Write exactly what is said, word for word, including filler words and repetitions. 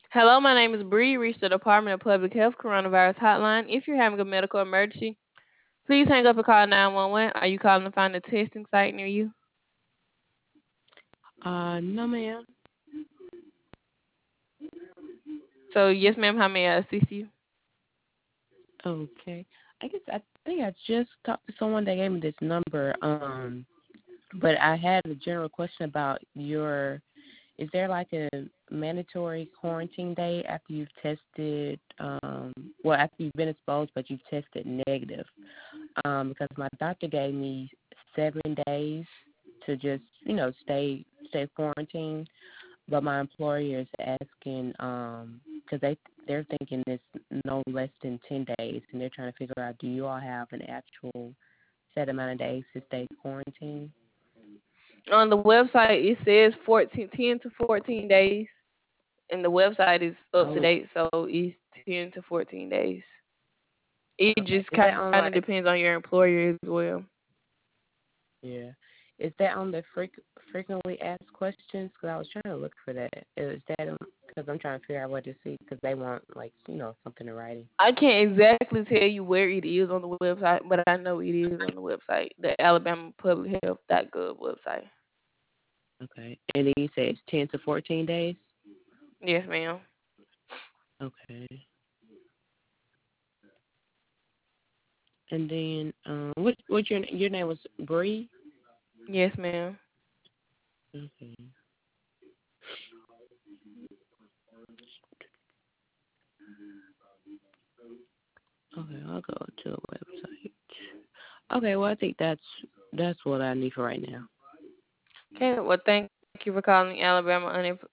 Hello, my name is Bree. You reached the Department of Public Health Coronavirus Hotline. If you're having a medical emergency, please hang up and call nine one one. Are you calling to find a testing site near you? Uh, no, ma'am. So, yes, ma'am, how may I assist you? Okay. I guess I think I just talked to someone that gave me this number. Um, but I had a general question about your. Is there like a mandatory quarantine day after you've tested? Um, well, after you've been exposed, but you've tested negative. Um, because my doctor gave me seven days to just, you know, stay stay quarantined. But my employer is asking, um, because they they're thinking it's no less than ten days, and they're trying to figure out, do you all have an actual set amount of days to stay quarantined? On the website, it says fourteen, ten to fourteen days, and the website is up to Oh, date, so it's ten to fourteen days. It okay. just Is kind that of on depends like, on your employer as well. yeah? Is that on the freq- frequently asked questions? Because I was trying to look for that. Is that because I'm trying to figure out what to see? Because they want like you know something in writing. I can't exactly tell you where it is on the website, but I know it is on the website, the Alabama Public Health dot gov website. Okay. And then you say it's ten to fourteen days. Yes, ma'am. Okay. And then, um, what what your your name was Bree? Yes, ma'am. Okay. Okay, I'll go to the website. Okay, well I think that's that's what I need for right now. Okay, well, thank you for calling the Alabama Unem-